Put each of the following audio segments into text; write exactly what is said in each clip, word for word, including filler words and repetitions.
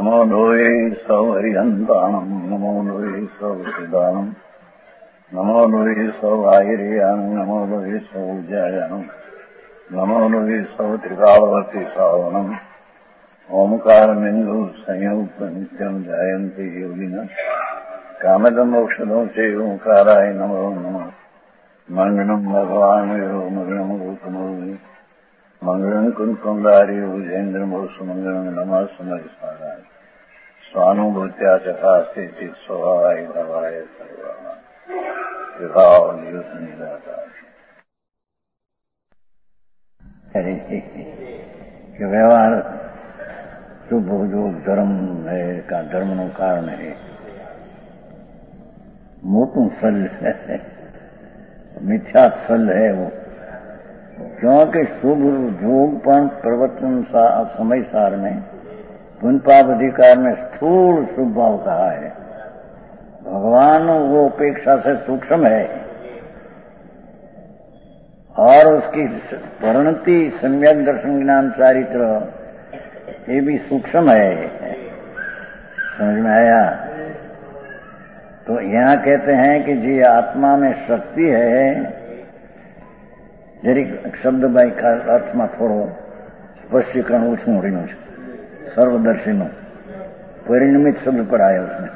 नमो लोये सौहरिहन्ताणम् नमो लोये सौहृदानम् नमो लोये सौभागिर्यानम् नमो लोये सौज्यायानम् नमो लोये सौत्रिकावती सावनम् ओंकारमिन्दु संयुक्त नित्यम् जायन्ति योगिनः कामदम् मोक्षदम् च ओंकाराय नमो नमः मङ्गलम् भगवान् यो मङ्गलम् गौतमोऽग्नि मंगलम कुंकुमधारी भुजेन्द्र सुमंगलम नमः सुमरिस्मराय स्वानुभूत्या चकास्ते स्वभावाय भवाय सर्वभाव व्यवहार शुभ जो धर्म है का धर्म नो कारण है मोटू सल है मिथ्या सल है वो क्योंकि शुभ योग पण प्रवर्तन समय सार में पुण्य पाप अधिकार में स्थूल शुभ भाव कहा है। भगवान वो अपेक्षा से सूक्ष्म है और उसकी परिणति सम्यक दर्शन ज्ञान चारित्र ये भी सूक्ष्म है। समझ में आया? तो यहाँ कहते हैं कि जी आत्मा में शक्ति है। जरीक शब्द भाई का अर्थ में थोड़ो स्पष्टीकरण ओछું રહ્યું છે। सर्वदर्शीનો परिणमित शब्द पर आया उसमें।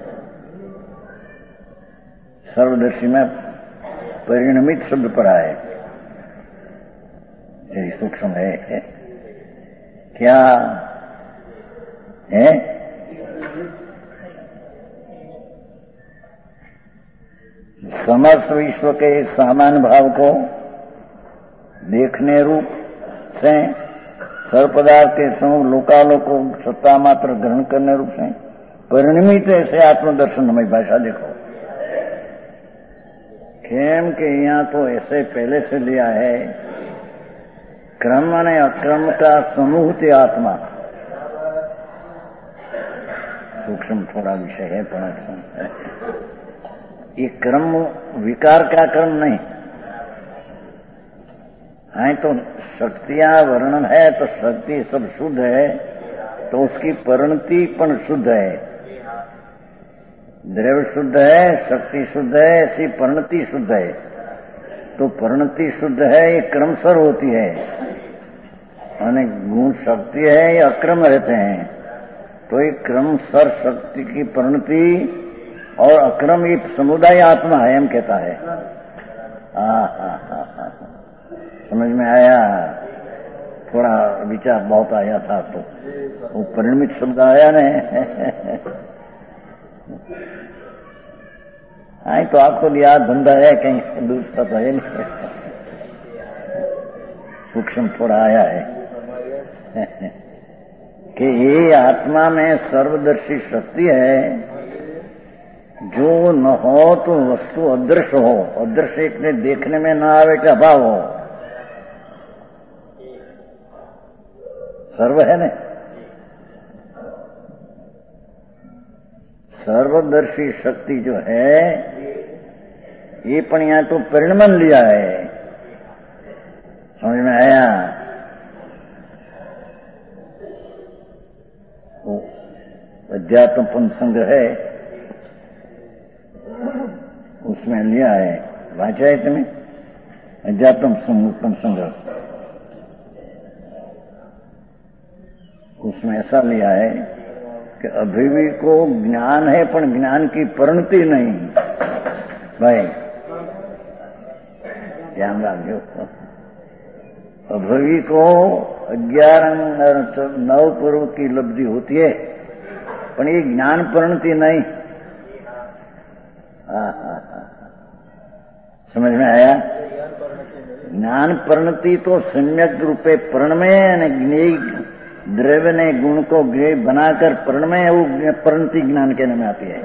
सर्वदर्शी में परिणमित शब्द पर आए। जरी सूक्ष्म है, है क्या है? समस्त विश्व के सामान्य भाव को देखने रूप से सर्व पदार्थ के समूह लोकालोक को सत्ता मात्र ग्रहण करने रूप से परिणमित ऐसे आत्मदर्शन हमें भाषा देखो। केम के यहाँ तो ऐसे पहले से लिया है क्रम और अक्रम का समूह थे आत्मा। सूक्ष्म थोड़ा विषय है पर ये क्रम विकार का क्रम नहीं है। तो शक्तियां वर्णन है तो शक्ति सब शुद्ध है तो उसकी परिणति पण शुद्ध है। द्रव्य शुद्ध है, शक्ति शुद्ध है, ऐसी परिणति शुद्ध है। तो परिणति शुद्ध है ये क्रमशर होती है और गुण शक्ति है ये अक्रम रहते हैं। तो ये क्रमशर शक्ति की परिणति और अक्रम ये समुदाय आत्मा है हम कहता है। हाँ हाँ हाँ हाँ समझ में आया? थोड़ा विचार बहुत आया था तो वो परिणमित शब्द आया ने आई तो आखो लिया धंधा है कहीं दूसरा तो है नहीं। सूक्ष्म थोड़ा आया है कि ये आत्मा में सर्वदर्शी शक्ति है। जो न हो तो वस्तु अदृश्य हो, अदृश्य एक ने देखने में न आवे के अभाव हो। सर्व है न सर्वदर्शी शक्ति जो है ये पण यहाँ तो परिणमन लिया है। समझ में आया? वो अध्यात्म संग्रह है उसमें लिया है। वाचा है तुम्हें अध्यात्म संग्रह उसमें ऐसा लिया है कि अभी भी को ज्ञान है पर ज्ञान की परिणति नहीं। भाई ध्यान रखियो। अभी को ग्यारह नव पूर्व की लब्धि होती है पर ये ज्ञान परिणति नहीं। हाँ हाँ हाँ समझ में आया? ज्ञान परिणति तो सम्यक रूपे परिणमय ज्ञेय द्रव्य ने गुण को ज्ञेय बनाकर परिणमय वो परिणति ज्ञान कहने में आती है।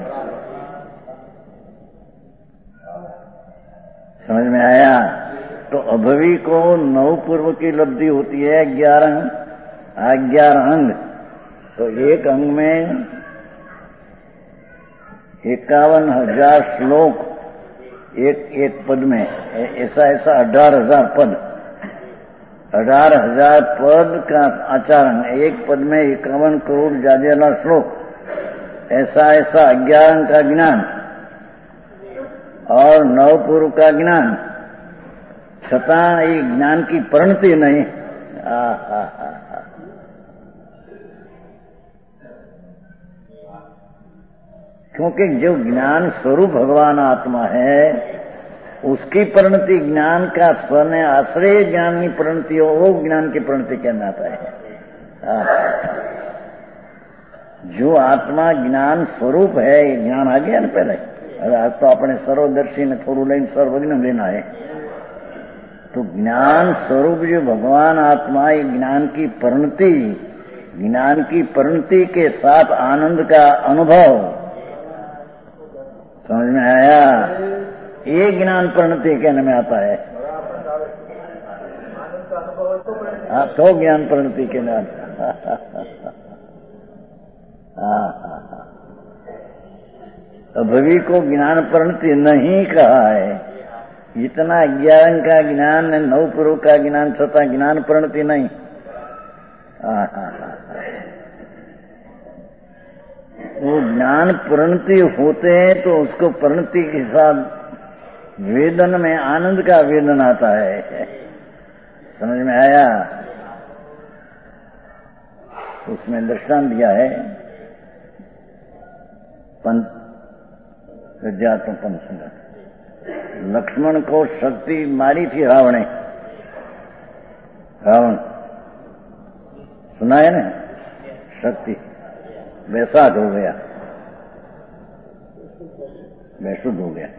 समझ में आया? तो अभवी को नव पूर्व की लब्धि होती है ग्यारह ग्यारह अंग। तो एक अंग में इक्यावन हजार श्लोक एक एक पद में ऐसा ऐसा अठारह हजार पद अठारह हजार पद का आचरण, एक पद में इक्यावन करोड़ जाजेला श्लोक, ऐसा ऐसा अज्ञान का ज्ञान और नवपूर्व का ज्ञान, छतां ये ज्ञान की परिणति नहीं। आ, आ, आ, आ। क्योंकि जो ज्ञान स्वरूप भगवान आत्मा है उसकी परिणति ज्ञान का स्वर्ण आश्रय ज्ञान की परिणति हो, वो ज्ञान की परिणति कहलाता है। जो आत्मा ज्ञान स्वरूप है, ये ज्ञान आ गया ना पहले। अरे आज तो अपने सर्वदर्शी ने थोड़ू लाइन सर्वज्ञ लेना है। तो ज्ञान स्वरूप जो भगवान आत्मा, ये ज्ञान की परिणति, ज्ञान की परिणति के साथ आनंद का अनुभव, समझ में आया? ये ज्ञान परिणति कहने में आता है। हाँ, तो ज्ञान परिणति के नाम। अभवी को ज्ञान परिणति नहीं कहा है। इतना ज्ञान का ज्ञान, नवपुरुष का ज्ञान, छता ज्ञान परिणति नहीं। वो ज्ञान परिणति होते हैं तो उसको परिणति के साथ वेदन में आनंद का वेदन आता है। समझ में आया? उसमें दृष्टांत दिया है पंच विद्यात्म पंचंग। लक्ष्मण को शक्ति मारी थी रावण ने। रावण सुना है ना? शक्ति बेसाध हो गया, बेसुध हो गया।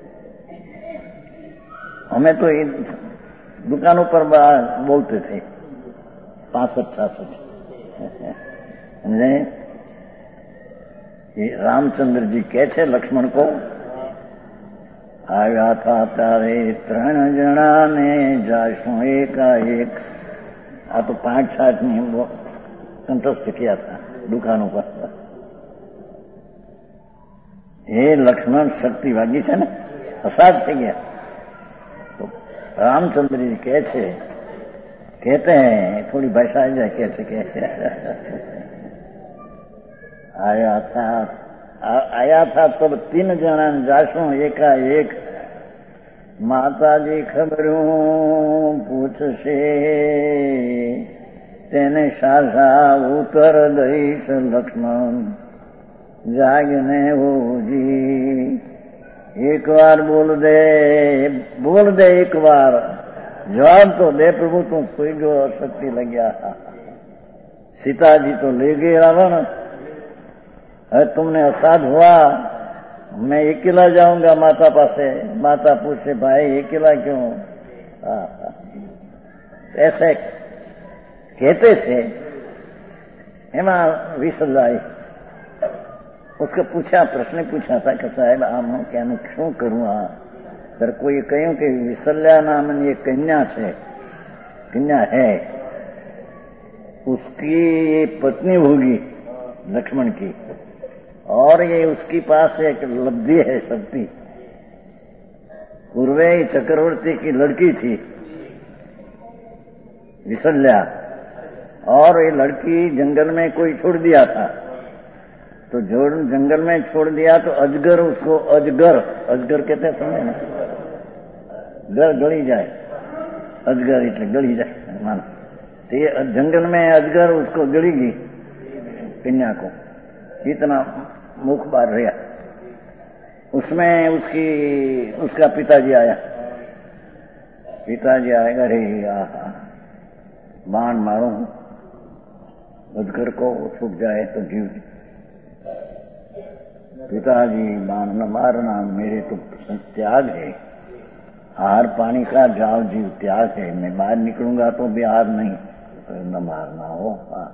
हमें तो इन दुकानों पर बोलते थे पांसठ छासठ। रामचंद्र जी कैसे लक्ष्मण को आया था तारे त्रण जना ने जाशो एकाएक। आ तो पांच छाछ ने कंठस्थ किया था दुकानों पर। हे लक्ष्मण शक्ति वागी है ना, असाध થઈ ગયા। तो रामचंद्र जी कैसे कहते हैं, थोड़ी भाषा आ जाए, कैसे कहते आया था आ, आया था तब तीन जना जाशो एका एक। माता जी खबरों पूछसे तेने सासा उतर दईश लक्ष्मण जागने हो जी। एक बार बोल दे, बोल दे एक बार, जवाब तो दे प्रभु, तू कोई जो शक्ति लग गया। सीता जी तो ले गए रावण, अरे तुमने असाध हुआ, मैं अकेला जाऊंगा माता पासे। माता पूछे भाई अकेला क्यों? ऐसे कहते थे। एमा विसल आई उसको पूछा, प्रश्न पूछा था कि साहेब आम क्या शू करूं? आ तर कोई कहूं कि विसल्या नाम ये कन्या है, कन्या है, उसकी पत्नी होगी लक्ष्मण की, और ये उसके पास एक लब्धि है शक्ति। पूर्वे चक्रवर्ती की लड़की थी विसल्या, और ये लड़की जंगल में कोई छोड़ दिया था। तो जो जंगल में छोड़ दिया तो अजगर उसको, अजगर अजगर कहते हैं, समझे ना? घर गली जाए, अजगर इतने गली जाए मानो। तो ये जंगल में अजगर उसको गली गई कन्या को, इतना मुख बार रहा। उसमें उसकी उसका पिताजी आया, पिताजी आएगा, रे आहा बाण मारो अजगर को, सूख जाए तो जीव। पिताजी बाण न मारना, मेरे तो त्याग है, हार पानी का जाओ जीव त्याग है, मैं बाहर निकलूंगा तो भी हार नहीं, तो न मारना हो।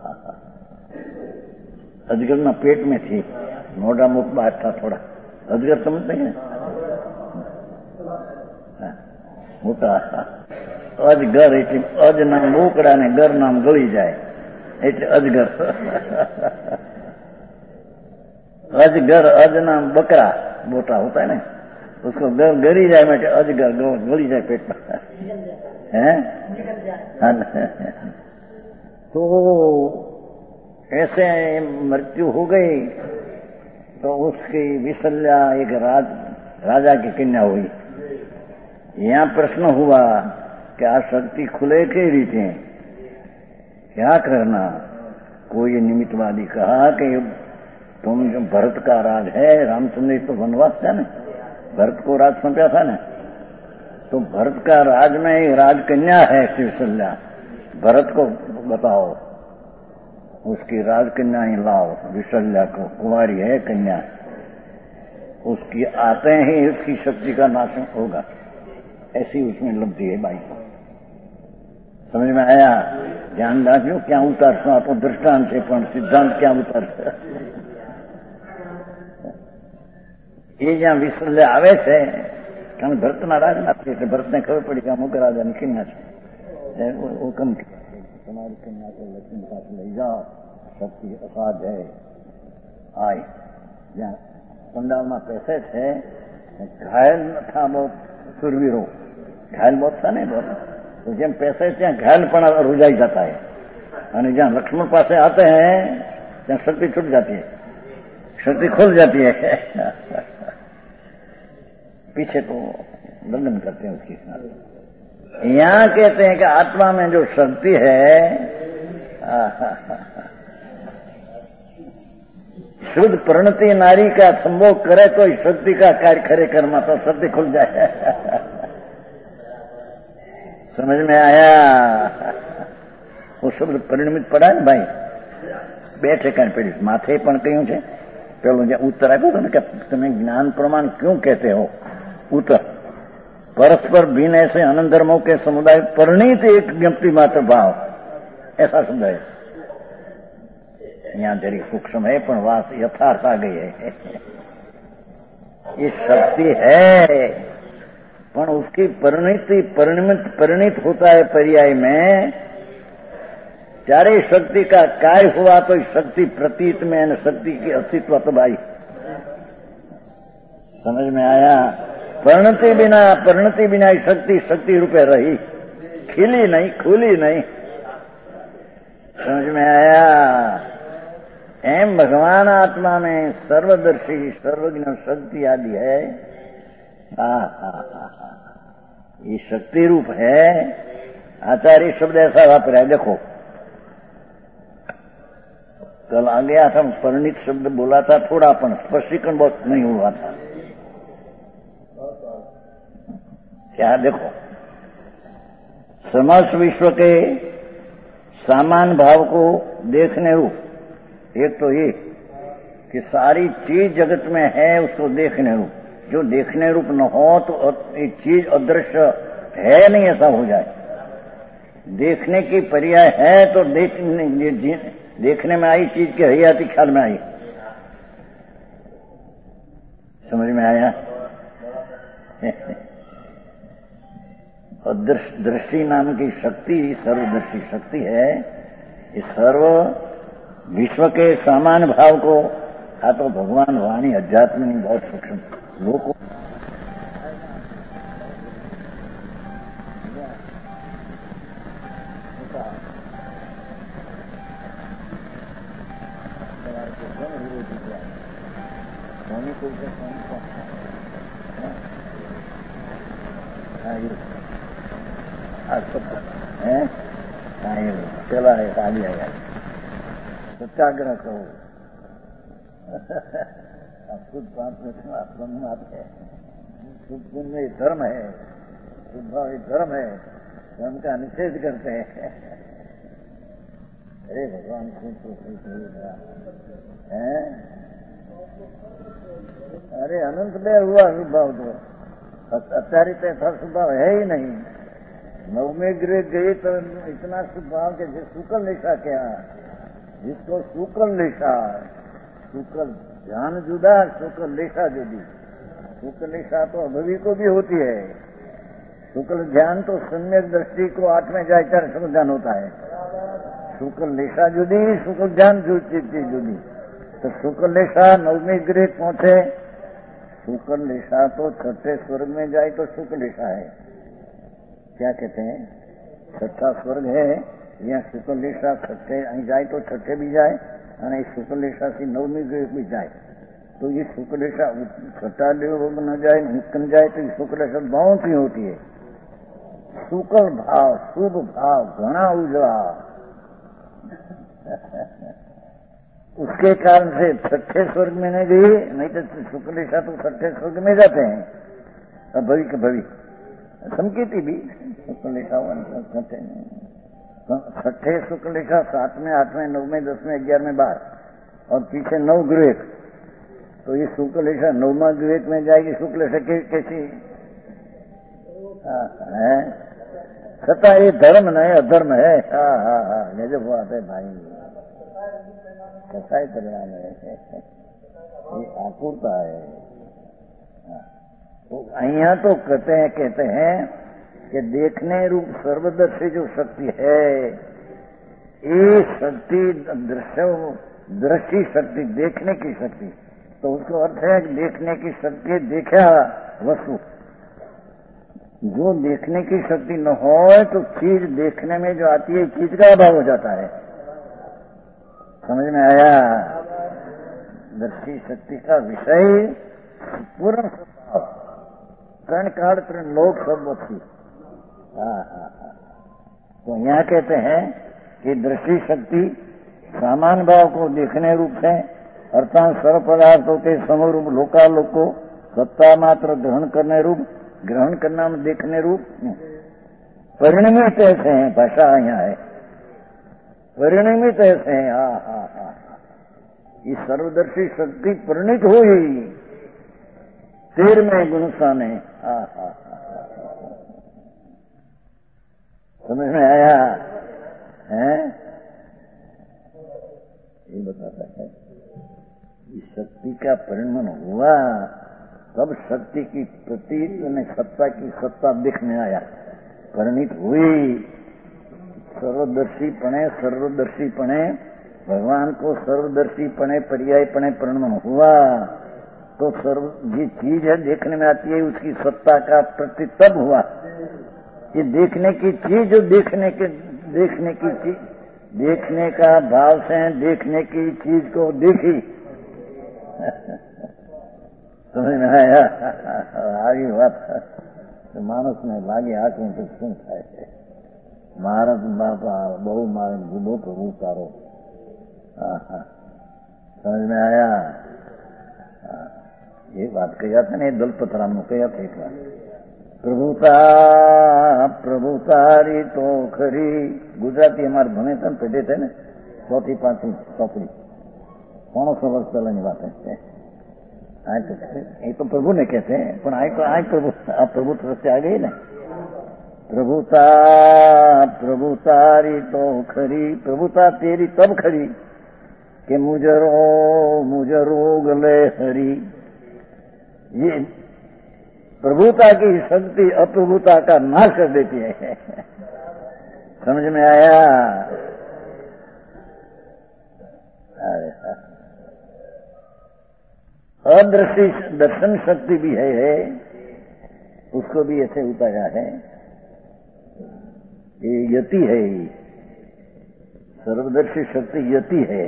अजगर ना पेट में थी, मोटा मुख बात था थोड़ा। अजगर समझते हैं मोटा अजगर એટલે અજ નામ બોકડા ને ગર નામ ગળી જાય એટલે અજગર। अजगर अज नाम बकरा मोटा होता है ना, उसको गर गरी जाए मैं अजगर गली जाए पेट में। हैं? तो ऐसे मृत्यु हो गई तो उसकी विशल्या एक राज राजा की कन्या हुई। यहाँ प्रश्न हुआ कि आसक्ति खुले के रीते क्या करना? कोई निमित्तवादी कहा कि तुम जो भरत का राज है, रामचंद्र तो वनवास था ना, भरत को राज सौंपा था ना, तो भरत का राज में एक राजकन्या है शिवशल्या, भरत को बताओ उसकी राजकन्या ही लाओ, विशल्या को, कुमारी है कन्या, उसकी आते ही उसकी शक्ति का नाश होगा। ऐसी उसमें लब्धि है भाई को। समझ में आया? ध्यान राख्यो क्या उतारशो आप दृष्टांत है पण सिद्धांत क्या उतारशो? ये ज्યાં વિસલ્ય આવે છે કારણ ભરતના રાજમાંથી એટલે ભરતને ખબર પડી કે અમુક રાજાની કન્યા છે, હુકમ તમારી કન્યા को લક્ષ્મી પાસે લઈ જાઓ, શક્તિ અસાધ है। आय જ્યાં पंडालમાં पैसे છે, घायल था बहुत सुरवीरो, घायल बहुत था नहीं बहुत, तो જેમ पैसे ત્યાં घायल પણ रुझाई जाता है और जहाँ लक्ष्मण पासे आते हैं ત્યાં शक्ति छूट जाती है, शक्ति खुल जाती है। पीछे तो लंदन करते हैं उसके साथ। यहाँ कहते हैं कि आत्मा में जो शक्ति है, शुद्ध परिणति नारी का संभोग करे तो इस शक्ति का कार्य खरे कर्मा तो शक्ति खुल जाए। समझ में आया? वो शब्द परिणमित पड़ा है भाई, बैठे कहीं पेड़ माथे पण क्यों है पेलो जो उत्तर आप्यो तो कि तुम्हें ज्ञान प्रमाण क्यों कहते हो? उत्तर परस्पर भिन्न ऐसे अनंत धर्मों के समुदाय परिणीत एक ज्ञप्ति मात्र भाव, ऐसा शब्द है। यहाँ जरी सूक्ष्म है पण वास यथार्थ आ गई है। ये शक्ति है पण उसकी परिणति परिणमित परिणित होता है पर्याय में। चारे शक्ति का कार्य हुआ तो शक्ति प्रतीत में न शक्ति की अस्तित्व तो भाई। समझ में आया? परिणति बिना परिणति बिना शक्ति शक्ति रूपे रही, खिली नहीं, खुली नहीं। समझ में आया? एम भगवान आत्मा में सर्वदर्शी सर्वज्ञ शक्ति आदि है। हा हा हा हा ये शक्ति रूप है। आचार्य शब्द ऐसा वापरा है, देखो कल आ गया था परिणित शब्द बोला था थोड़ा, पण स्पष्टीकरण बहुत नहीं हुआ था। क्या देखो समस्त विश्व के सामान भाव को देखने रूप, एक तो ये कि सारी चीज जगत में है उसको देखने रूप, जो देखने रूप न हो तो एक चीज अदृश्य है नहीं ऐसा हो जाए। देखने की पर्याय है तो देखने देखने में आई चीज के हयाती ख्याल में आई। समझ में आया? और दृष्टि नाम की शक्ति सर्वदर्शी शक्ति है। इस सर्व विश्व के सामान्य भाव को आ तो भगवान वाणी अध्यात्म की बहुत सूक्ष्म लोग चला है आगे आया सत्याग्रह करो। खुद ब्रह्म है, खुद में धर्म है, शुद्ध भाव धर्म है, धर्म का निषेध करते हैं। अरे भगवान खुद तो है। अरे अनंत देर हुआ स्वभाव तो अत्यारित ऐसा स्वभाव है ही नहीं। नवमे गृह गए तो इतना स्वभाव के शुक्ल निशा क्या, जिसको शुक्ल निशा, शुक्ल ध्यान जुदा, शुक्ल निशा जुदी। शुक्ल निशा तो अनुभवी को भी होती है, शुक्ल ध्यान तो सम्यक दृष्टि को आठ में जाए चार शुक्ल ध्यान होता है। शुक्ल निशा जुदी, शुक्ल ध्यान चीज जुदी। तो शुक्ल निशा नवमी गृह पहुंचे, शुक्ल निशा तो छठे स्वर्ग में जाए तो शुक्ल निशा है। क्या कहते हैं? छठा स्वर्ग है यहाँ शुक्लेशा छठे અહીં જાય તો છઠે બી જાય અને શુક્લેશાથી નવમી ગ્રહ બી જાય तो ये शुक्लेशा छठा लोग न जाए निकल जाए तो शुक्लेशा बहुत ही होती है। शुक्ल भाव शुभ भाव घना उजला उसके कारण से छठे स्वर्ग में नहीं गई, नहीं तो शुक्लेशा तो छठे स्वर्ग में जाते हैं भवि के भवि संकेती भी शुक्लेशा छठे छठे शुक्लेशा सातवें आठवें नौवें दसवें ग्यारहवें बार और पीछे नौ ग्रेक, तो ये शुक्लेशा नौवा ग्रेक में जाएगी। शुक्लेशा कैसी है छठा ये धर्म नहीं अधर्म है। हाँ हाँ हाँ गजब बात है भाई, कसाई परिणाम है, ये आकुरता है। तो यहाँ तो कहते हैं कहते हैं कि देखने रूप सर्वदर्शी जो शक्ति है ये शक्ति दृश्य दृष्टि शक्ति देखने की शक्ति, तो उसका अर्थ है कि देखने की शक्ति देखा वस्तु, जो देखने की शक्ति न हो तो चीज देखने में जो आती है चीज का अभाव हो जाता है। समझ में आया? दृष्टि शक्ति का विषय पूर्ण स्वभाव कर्ण काल तृण लोक सब वस्तु। हाँ हाँ हाँ तो यहाँ कहते हैं कि दृष्टि शक्ति सामान्य भाव को देखने रूप से अर्थात सर्व पदार्थों के समरूप लोकालोक को सत्ता मात्र ग्रहण करने रूप, ग्रहण करना में देखने रूप परिणमित ऐसे हैं। भाषा यहाँ है परिणमित ऐसे हैं। हाँ हाँ हाँ ये सर्वदर्शी शक्ति परिणित हुई तेरहवें गुणसा में। हाँ हाँ समझ में आया है? ये बताता है इस शक्ति का परिणमन हुआ तब शक्ति की प्रतीत ने सत्ता की सत्ता दिखने आया, परिणित हुई। सर्वदर्शीपणे सर्वदर्शीपणे भगवान को सर्वदर्शीपणे पर्यायपणे परिणमन हुआ तो सर्व ये चीज है देखने में आती है उसकी सत्ता का प्रतीत तब हुआ। ये देखने की चीज जो देखने के देखने की चीज देखने का भाव से देखने की चीज को देखी समझ में आया? આવી વાત માણસને લાગે આંખમાં તો શું થાય છે महाराज बापा बहु मारे गुनो प्रभु तारो। समझ में आया? ये बात कही था ने दलपत राम कही था एक बार प्रभुता प्रभुतारी तो खरी गुजराती हमारे भने थे पेटे थे ने चौथी पांचवी ચોપડી पौनो सौ वर्ष पहले की बात है। ये तो प्रभु ने कहते हैं पर आई तो आई प्रभु प्रभु तरफ से आ गई ना। प्रभुता प्रभुतारी तो खरी प्रभुता तेरी तब खरी कि मुझरो मुझरो गले हरी। ये प्रभुता की शक्ति अप्रभुता का नाश कर देती है। समझ में आया? अदृष्टि दर्शन शक्ति भी है, है उसको भी ऐसे उतारा है। ये यति है, सर्वदर्शी शक्ति यति है।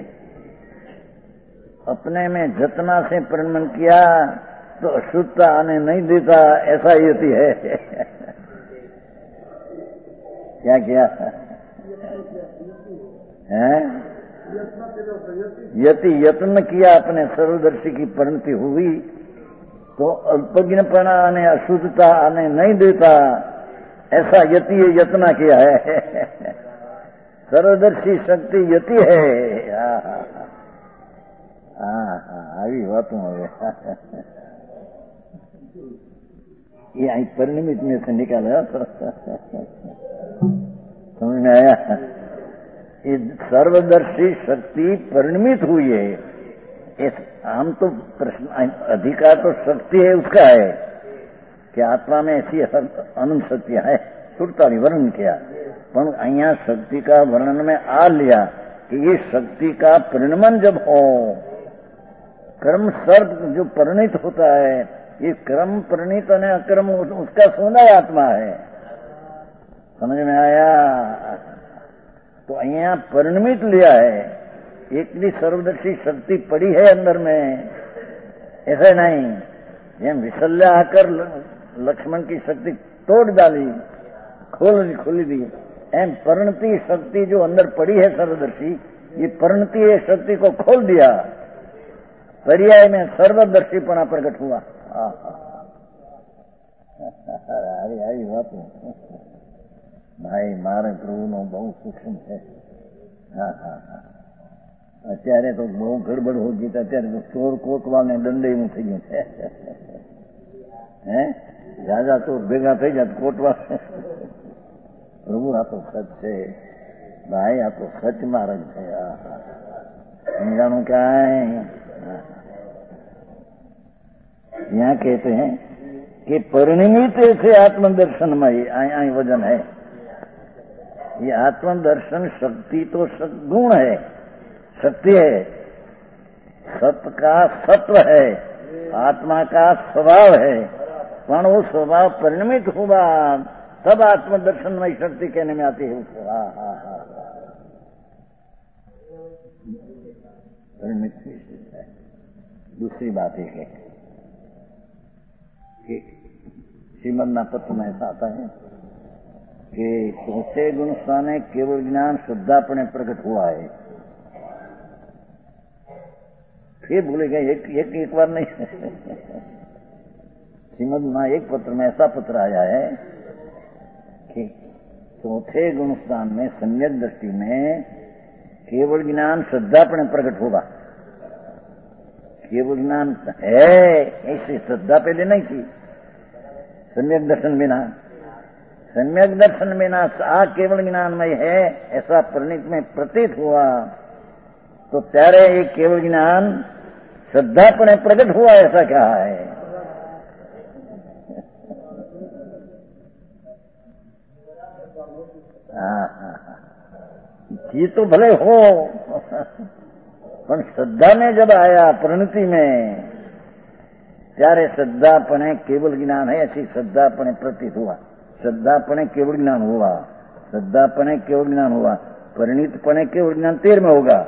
अपने में जतना से परिणमन किया तो अशुद्धता आने नहीं देता, ऐसा यति है। क्या किया है? यति यत्न किया अपने सर्वदर्शी की परिणति हुई तो अल्पज्ञपना आने अशुद्धता आने नहीं देता, ऐसा यति यत्न किया है। सर्वदर्शी शक्ति यति है। हाँ हाँ हाँ આવી વાતો હવે ये आई परिणमित में से निकाला समझ में आया? ये सर्वदर्शी शक्ति परिणमित हुई है। इस आम तो प्रश्न अधिकार तो शक्ति है उसका है कि आत्मा में ऐसी अनंत शक्तियां है सुरताली वर्णन किया, पर अहिया शक्ति का वर्णन में आ लिया कि ये शक्ति का परिणमन जब हो कर्म सर्प जो परिणित होता है, ये कर्म परिणित और अकर्म उसका सोना आत्मा है। समझ में आया? तो અહીંયા પરિણમિત लिया है, एकली सर्वदर्शी शक्ति पड़ी है अंदर में, ऐसे नहीं। જેમ વિસલ્યા આકર लक्ष्मण की शक्ति तोड़ डाली, खोल खोली दी, एम परिणति शक्ति जो अंदर पड़ी है सर्वदर्शी, ये परिणति है शक्ति को खोल दिया, पर्याय में सर्वदर्शीपना प्रकट हुआ। अरे आई बात भाई मारे प्रभुનો બહુ સૂક્ષ્મ છે। હા હા હા અત્યારે તો બહુ ગડબડ હો ગઈ, અત્યારે તો ચોર કોટવાને દંડેયું થઈ ગયું છે। હે જાજા ચોર ભેગા થઈ જાત કોટવા। પ્રભુ આ તો સચ છે ભાઈ, આ તો સચ માર્ગ છે। સમજાણું क्या है? यहाँ कहते हैं कि परिणमित से आत्मदर्शनमय आई वजन है। ये आत्मदर्शन शक्ति तो गुण है, शक्ति है, सत्य का सत्व है, आत्मा का स्वभाव है, पर वो स्वभाव परिणमित हुआ तब आत्मदर्शनमय शक्ति कहने में आती है उसको। हाँ हाँ हाँ परिणमित है। दूसरी बात एक है कि श्रीमद् पत्र में ऐसा आता है कि चौथे गुण स्थाने केवल ज्ञान शुद्धापने प्रकट हुआ है। फिर भूले गए एक एक, एक बार नहीं। श्रीमद् में एक पत्र में ऐसा पत्र आया है कि चौथे गुण स्थान में सम्यक दृष्टि में केवल ज्ञान श्रद्धापने प्रकट होगा। केवल ज्ञान है ऐसी श्रद्धा पहले नहीं थी, सम्यक दर्शन बिना। सम्यक दर्शन बिना आ केवल ज्ञानमय है ऐसा परिणित में प्रतीत हुआ, तो त्यारे ये केवल ज्ञान श्रद्धापने प्रकट हुआ ऐसा क्या है? हाँ हाँ ये तो भले हो, पर श्रद्धा में जब आया परिणति में, त्यारे श्रद्धापने केवल ज्ञान है ऐसी श्रद्धापने प्रतीत हुआ। श्रद्धापने केवल ज्ञान हुआ, श्रद्धापने केवल ज्ञान हुआ, परिणितपने केवल ज्ञान तेर में होगा।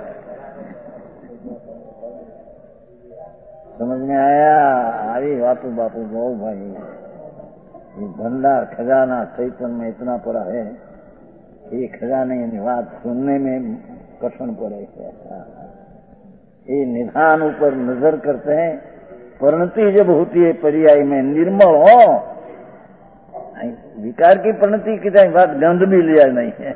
समझ में आया? अरे बापू बापू बहु भाई, ये भंडार खजाना चैतन्य में इतना पड़ा है, ये खजाने की बात सुनने में कठिन पड़े। ये निधान ऊपर नजर करते हैं, परिणति जब होती है पर्याय में निर्मल हो, विकार की परिणति की बात गंध भी लिया नहीं है।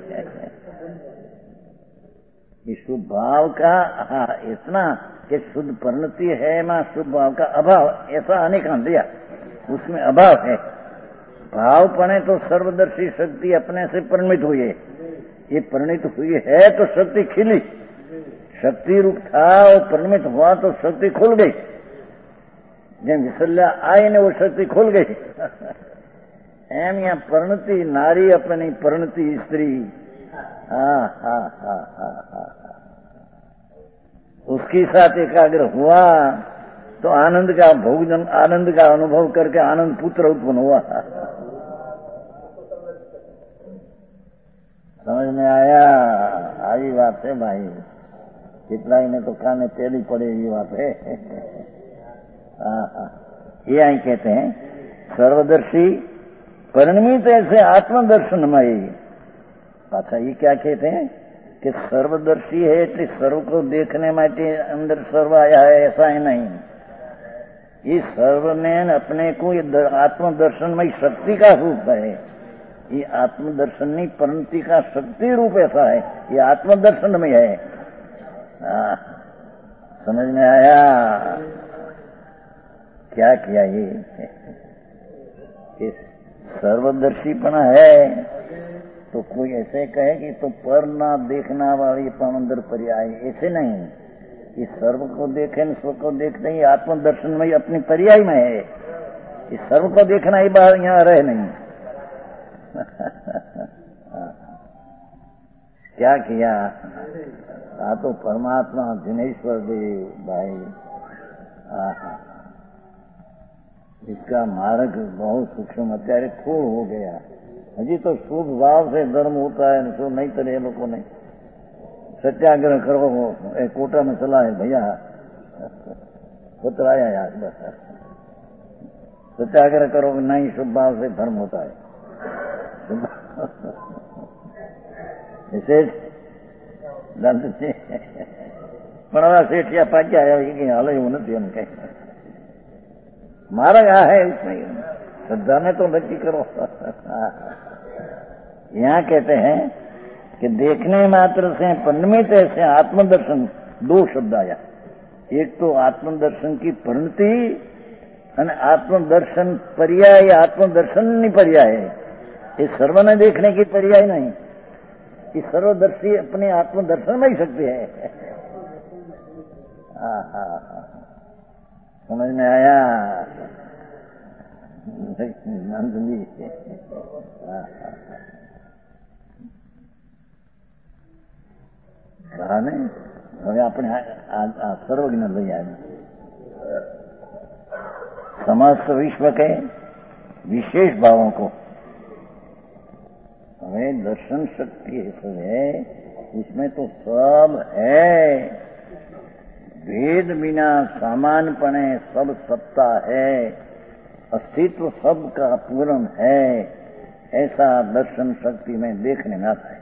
ये शुद्ध भाव का हाँ इतना कि शुद्ध परिणति है मां शुद्ध भाव का अभाव, ऐसा अनेक दिया, उसमें अभाव है। भाव पने तो सर्वदर्शी शक्ति अपने से परिणित हुई है, ये परिणित हुई है तो शक्ति खिली, शक्ति रूप था और परिणित हुआ तो शक्ति खुल गई। जब विसल्या आई ने वो शक्ति खुल गई। एम यहाँ परिणति नारी अपनी परिणति स्त्री, हाँ हाँ हाँ हाँ हाँ उसके साथ एकाग्र हुआ तो आनंद का भोजन, आनंद का अनुभव करके आनंद पुत्र उत्पन्न हुआ। समझ में आया? आई बात है भाई, कितना ने तो खाने तेली पड़ेगी बात है। हाँ हाँ ये आई कहते हैं सर्वदर्शी परिणमित ऐसे आत्मदर्शनमय। अच्छा ये क्या कहते हैं कि सर्वदर्शी है એટલે सर्व को देखने માટે अंदर सर्व आया है, ऐसा ही नहीं। ये सर्व में अपने को ये आत्मदर्शनमय शक्ति का रूप है, ये आत्मदर्शनमय परिणति का शक्ति रूप ऐसा है, ये आत्मदर्शनमय है। आ, समझ में आया? क्या किया ये इस सर्वदर्शीपना है तो कोई ऐसे कहे कि तो पर ना देखना वाली पण अंदर पर्याय, ऐसे नहीं। इस सर्व को देखे न स्व को देखते ही आत्मदर्शन में अपनी पर्याय में है, इस सर्व को देखना ही बाहर यहाँ रहे नहीं। क्या किया? आ तो परमात्मा जिनेश्वर देव भाई, इसका मार्ग बहुत सूक्ष्म અત્યારે खूब हो गया। हजी तो शुभ भाव से धर्म होता है, तो नहीं करे लोगों ने सत्याग्रह करो, एक कोटा में चला है भैया उतराया यार, बस सत्याग्रह करो, नहीं शुभ भाव से धर्म होता है। सेठ પણ હવે શેઠિયા પાક્યા કે હાલ એવું નથી એમ કઈ मार्ग है उसमें, श्रद्धा में तो नक्की करो। यहाँ कहते हैं कि देखने मात्र से परिणमित ऐसे आत्मदर्शन, दो शब्द आया, एक तो आत्मदर्शन की परिणति और आत्मदर्शन पर्याय, आत्मदर्शन नहीं पर्याय, ये सर्व ने देखने की पर्याय नहीं, ये सर्वदर्शी अपने आत्मदर्शन में ही शक्ति है। हाँ हाँ हाँ, समझ में आया नंद जी? ને હવે આપણે આ સર્વજ્ઞ લઈ આવ્યા, समस्त विश्व के विशेष भावों को। हमें दर्शन शक्ति है, इसमें तो सब है, भेद बिना सामान्यपणे सब सत्ता है, अस्तित्व सब का पूर्ण है, ऐसा दर्शन शक्ति में देखने में आता है।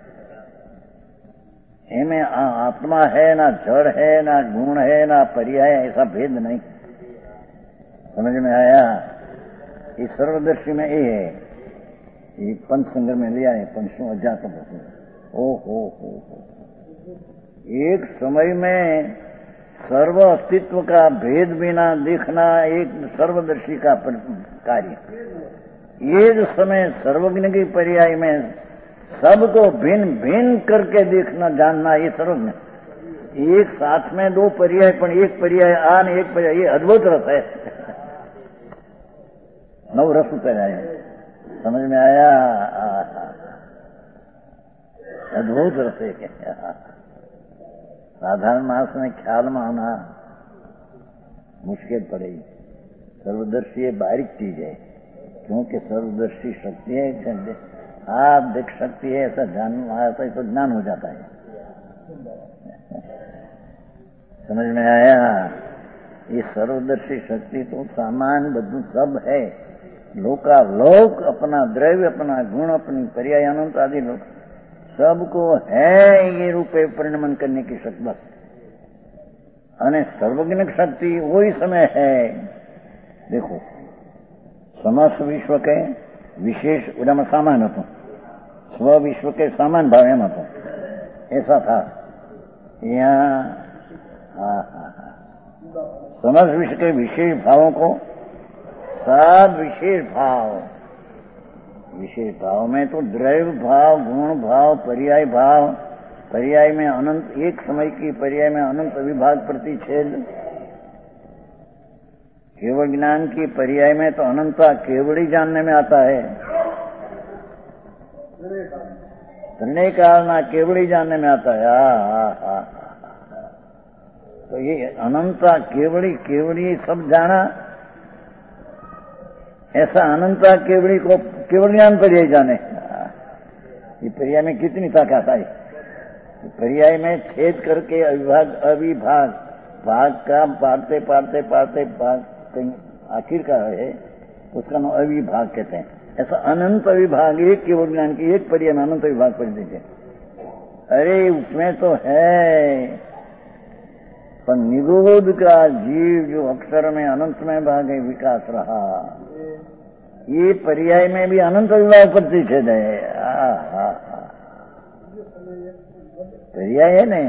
इनमें आत्मा है, ना जड़ है, ना गुण है, ना पर्याय, ऐसा भेद नहीं। समझ में आया? ये सर्वदर्शी में ये है, ये पंचसंग्रह में लिया है, पंचों अजात। ओ हो हो एक समय में सर्व अस्तित्व का भेद बिना देखना एक सर्वदर्शी का कार्य। ये जो समय सर्वज्ञ की पर्याय में सबको भिन्न भिन्न करके देखना जानना, ये सर्वज्ञ। एक साथ में दो पर्याय, पर एक पर्याय आन एक पर्याय, ये अद्भुत रस है। नव रस उतर आए, समझ में आया? अद्भुत रस है। साधारण मानस में ख्याल में आना मुश्किल पड़ेगी। सर्वदर्शी ये बारीक चीज है, क्योंकि सर्वदर्शी शक्ति है, आप देख सकती है, ऐसा ज्ञान आता है तो ज्ञान हो जाता है। समझ में आया? ये सर्वदर्शी शक्ति तो सामान बधु सब है, लोकालोक, अपना द्रव्य, अपना गुण, अपनी पर्याय अनंत आदि लोक सबको है ये रूपे परिणमन करने की शक्ति बस। अने सर्वज्ञ शक्ति वही समय है। देखो, समस्त विश्व के विशेष उड़ामा सामान હતો, स्व विश्व के सामान भाव एम હતો, ऐसा था यहाँ। हाँ हाँ हाँ, समस्त विश्व के विशेष भावों को सब विशेष भाव, विशेष भाव में तो द्रव्य भाव, गुण भाव, पर्याय भाव, पर्याय में अनंत, एक समय की पर्याय में अनंत विभाग प्रतिच्छेद, केवल ज्ञान की पर्याय में तो अनंता केवली जानने में आता है, निर्णय कालना केवली जानने में आता है। हा हा हा, तो ये अनंता केवली केवली सब जाना, ऐसा अनंता केवली को केवल ज्ञान पर्याय जाने। ये पर्याय में कितनी ताकत आई, पर्याय में छेद करके अविभाग अविभाग भाग का पारते पारते पारते भाग कहीं आखिर का है, उसका नाम अविभाग कहते हैं। ऐसा अनंत अविभाग, एक केवल ज्ञान की एक पर्याय में अनंत विभाग पढ़ दीजिए। अरे उसमें तो है, पर निगोद का जीव जो अक्षर में अनंत में भाग है, विकास रहा, ये पर्याय में भी अनंत विभाग प्रतिच्छेद है। पर्याय है न,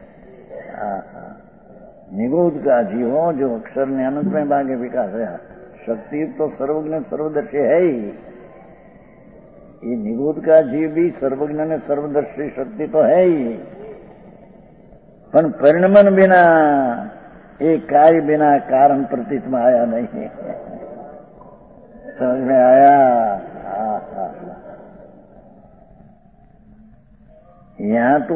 निगोद का जीव जो अक्षर में अनंत में भाग है, विकास है। शक्ति तो सर्वज्ञ सर्वदर्शी है ही, ये निगोद का जीव भी सर्वज्ञ ने सर्वदर्शी शक्ति तो है ही, पर परिणमन बिना, एक कार्य बिना कारण प्रतीत में आया नहीं। समझ में आया? यहाँ तो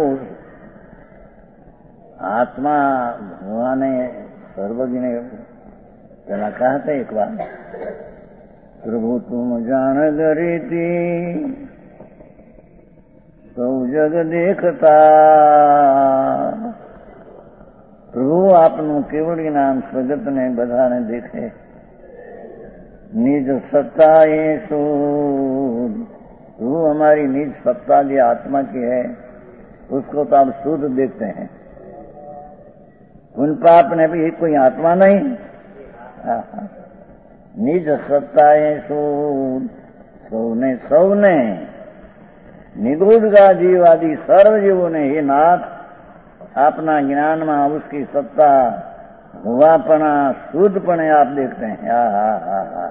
आत्मा भगवान ने सर्वज्ञ ने पहला कहा था एक बार, प्रभु तुम जान गरी थी सौ जग देखता। प्रभु आपनु केवल ज्ञान सगत ने बधाने देखे। निज सत्ता ये सो प्रभु हमारी निज सत्ता जो आत्मा की है उसको तो आप शुद्ध देखते हैं। उन पाप ने भी कोई आत्मा नहीं। निज सत्ता ये सो सौने सौने निगुढ़ जीव आदि सर्व जीवों ने हे नाथ अपना ज्ञान में उसकी सत्ता हुआपना शुद्धपने आप देखते हैं। हा हा हा हा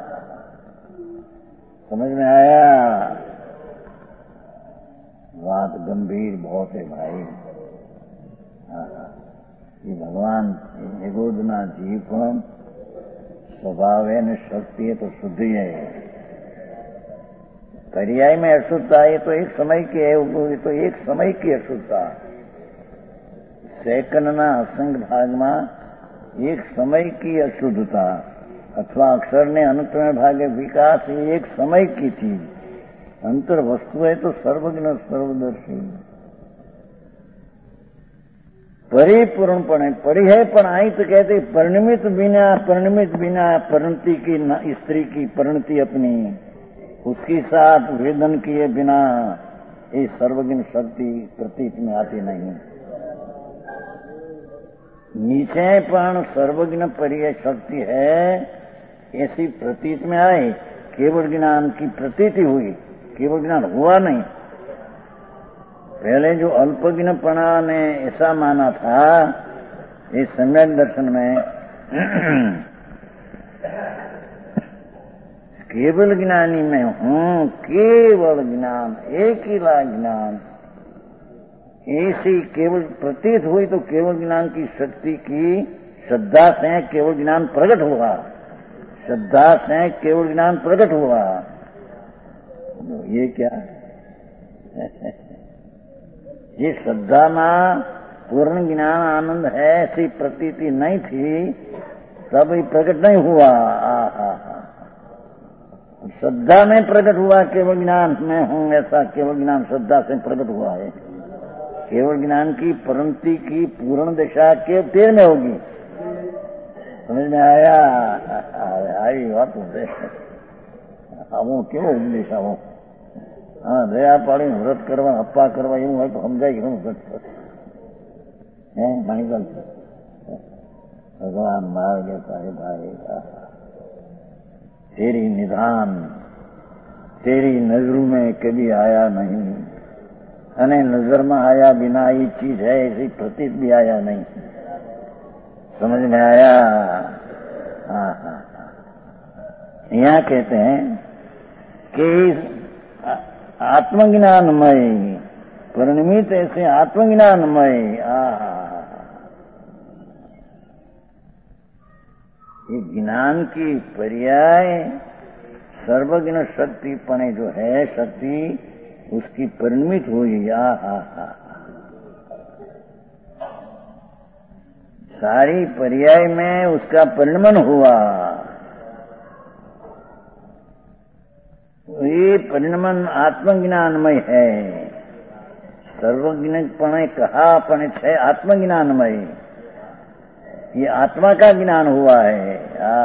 समझ में आया? बात गंभीर बहुत है भाई। ये भगवान निगुढ़ जीव को स्वभाव है न शक्ति है तो शुद्धि है। पर्याय में अशुद्धता है तो एक समय की है, वो तो एक समय की अशुद्धता। सेकंडना असंग भाग में एक समय की अशुद्धता अथवा अक्षर ने अंत में भागे विकास ये एक समय की चीज। अंतर वस्तु है तो सर्वज्ञ सर्वदर्शी परिपूर्णपणे परि है। पण आई तो कहते परिणमित बिना परिणमित बिना परिणति की स्त्री की परिणति अपनी उसके साथ वेदन किए बिना ये सर्वज्ञ शक्ति प्रतीत में आती नहीं। नीचे पण सर्वज्ञ परिय शक्ति है ऐसी प्रतीत में आए। केवल ज्ञान की प्रतीति हुई, केवल ज्ञान हुआ नहीं। पहले जो अल्पज्ञपणा ने ऐसा माना था इस सम्यक दर्शन में केवल ज्ञानी मैं हूं, केवल ज्ञान एक ही ला ज्ञान ऐसी केवल प्रतीत हुई तो केवल ज्ञान की शक्ति की श्रद्धा से केवल ज्ञान प्रकट हुआ। श्रद्धा से केवल ज्ञान प्रकट हुआ। ये क्या ये श्रद्धा में पूर्ण ज्ञान आनंद है ऐसी प्रतीति नहीं थी तब ही प्रकट नहीं हुआ। श्रद्धा में प्रकट हुआ केवल ज्ञान में हूं ऐसा केवल ज्ञान श्रद्धा से प्रकट हुआ है। केवल ज्ञान की परिणति की पूर्ण दिशा के देर में होगी। समझ में आया? आई बात होते આવું કેવો ઉપદેશ આવો? હા દયા પાડી વ્રત કરવા અપ્પા કરવા એવું હોય તો સમજાય ઘણું ઘટ હે માણિકલ ભગવાન માર ગયા સાહેબ ભાઈ तेरी निधान तेरी नजरों में कभी आया नहीं अने नजर में आया बिना ये चीज है ऐसी प्रतीत भी आया नहीं। समझ में आया? हाँ हाँ यहाँ कहते हैं कि आत्मज्ञानमय परिणमित ऐसे आत्मज्ञानमय ये ज्ञान की पर्याय सर्वज्ञ शक्ति पने जो है शक्ति उसकी परिणमित हुई। आ हा हा सारी पर्याय में उसका परिणमन हुआ। ये परिणमन आत्मज्ञानमय है। सर्वज्ञपणे कहा पणे है आत्मज्ञानमय ये आत्मा का ज्ञान हुआ है। आ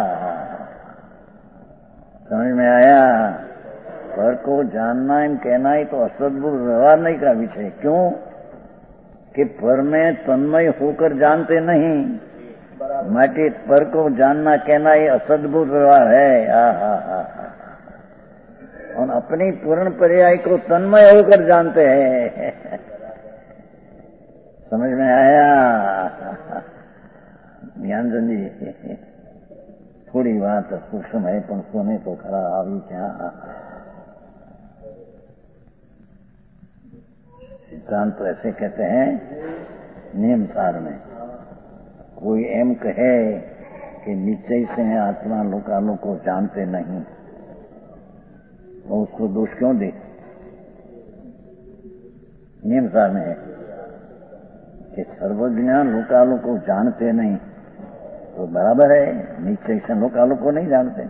समझ में आया? पर को जानना एम कहना ही तो असद्भुत व्यवहार नहीं का विषय। क्यों कि पर में तन्मय होकर जानते नहीं माटे पर को जानना कहना ही असद्भुत व्यवहार है। आ हा हा और अपनी पूर्ण पर्याय को तन्मय होकर जानते हैं। समझ में आया? ज्ञानचंद जी थोड़ी बात सूक्ष्म है पर सुने तो खरा अभी क्या सिद्धांत तो ऐसे कहते हैं नियम सार में कोई एम कहे कि निश्चय से आत्मा लोकालों को जानते नहीं तो उसको दोष क्यों दे? नियम सार में है कि सर्वज्ञ लोकालों को जानते नहीं तो बराबर है निश्चय से लोकालों को नहीं जानते।